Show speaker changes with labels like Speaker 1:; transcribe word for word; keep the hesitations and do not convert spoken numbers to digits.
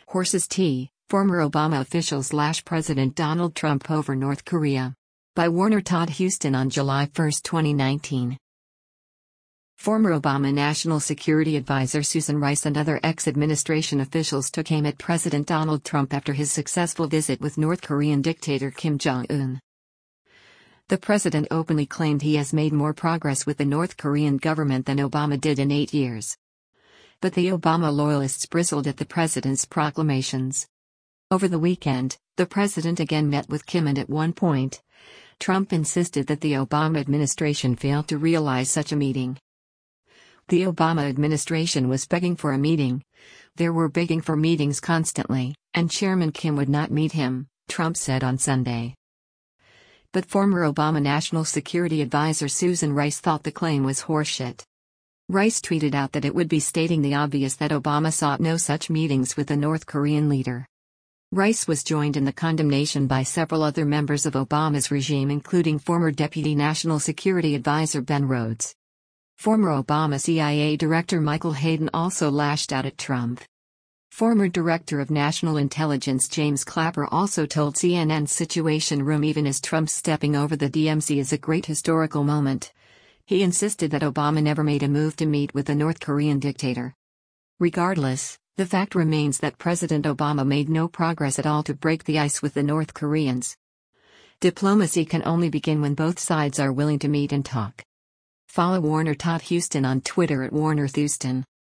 Speaker 1: Horses Tea, former Obama officials lash President Donald Trump over North Korea. By Warner Todd Huston on July first, twenty nineteen. Former Obama National Security Advisor Susan Rice and other ex-administration officials took aim at President Donald Trump after his successful visit with North Korean dictator Kim Jong-un. The president openly claimed he has made more progress with the North Korean government than Obama did in eight years. But the Obama loyalists bristled at the president's proclamations. Over the weekend, the president again met with Kim, and at one point, Trump insisted that the Obama administration failed to realize such a meeting. The Obama administration was begging for a meeting. They were begging for meetings constantly, and Chairman Kim would not meet him, Trump said on Sunday. But former Obama National Security Advisor Susan Rice thought the claim was horseshit. Rice tweeted out that it would be stating the obvious that Obama sought no such meetings with the North Korean leader. Rice was joined in the condemnation by several other members of Obama's regime, including former Deputy National Security Advisor Ben Rhodes. Former Obama C I A Director Michael Hayden also lashed out at Trump. Former Director of National Intelligence James Clapper also told C N N's Situation Room even as Trump's stepping over the D M Z is a great historical moment. He insisted that Obama never made a move to meet with the North Korean dictator. Regardless, the fact remains that President Obama made no progress at all to break the ice with the North Koreans. Diplomacy can only begin when both sides are willing to meet and talk. Follow Warner Todd Huston on Twitter at Warner Thuston.